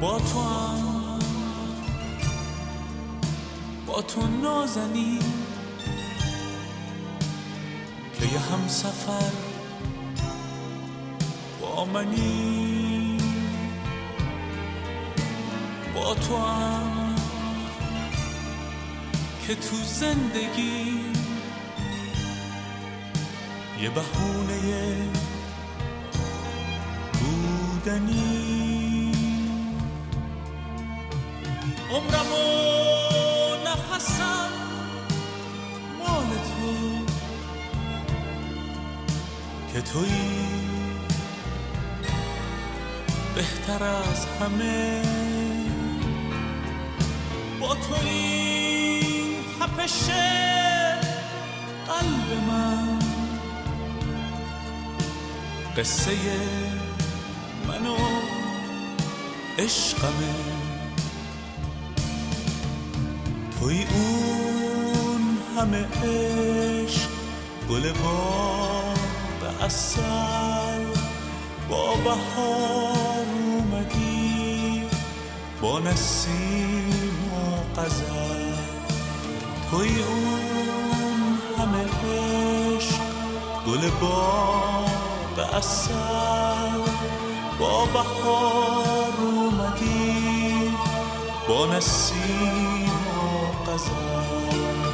با تو هم، با تو نازنی که یه هم سفر با منی. با تو هم که تو زندگی یه بهونه بودنی. عمرم و نفسم مال تو که تویی بهتر از همه. با تو این تپش قلب من قصه من و عشقمه. توی اون همه عشق گل باغ عسل با بهار اومدی با نسیم و غزل. توی اون همه عشق گل باغ عسل با بهار اومدی با نسیم و غزل.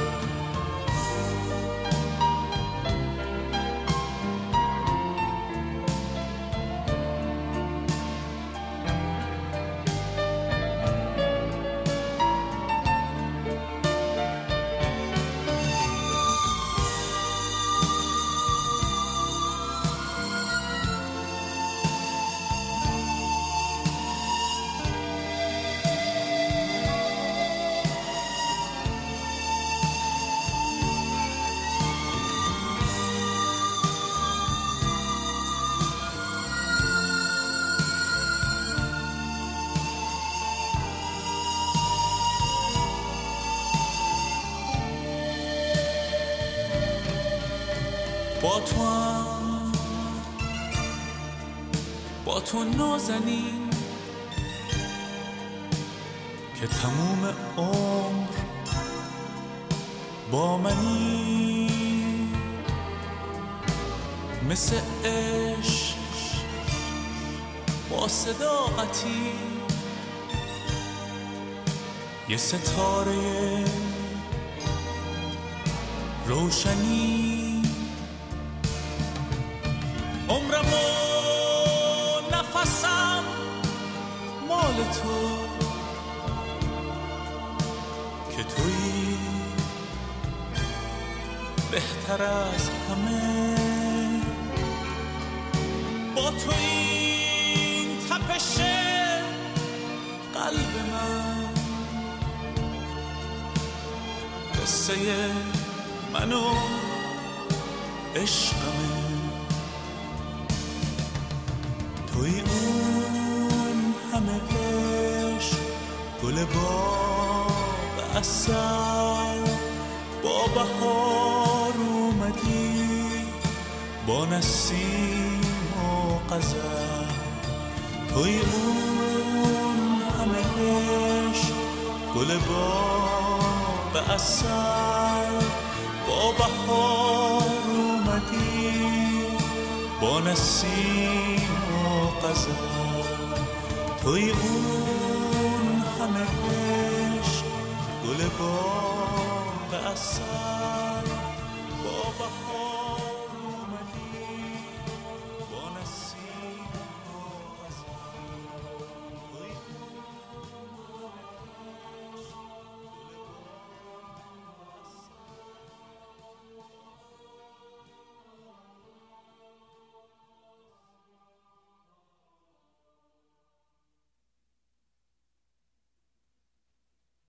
با تو هم، با تو نازنین که تموم عمر با منی. مثل عشق با صداقتی یه ستاره روشنی. عمرم و نفسم مال تو که تویی بهتر از همه. با تو این تپش قلب من قصه من و عشقمه. توی اون همه عشق گل باغ عسل با بهار اومدی با نسیم و غزل. توی اون همه عشق گل باغ عسل با بهار اومدی با نسیم و غزل. توی اون همه عشق گل باغ عسل با بهار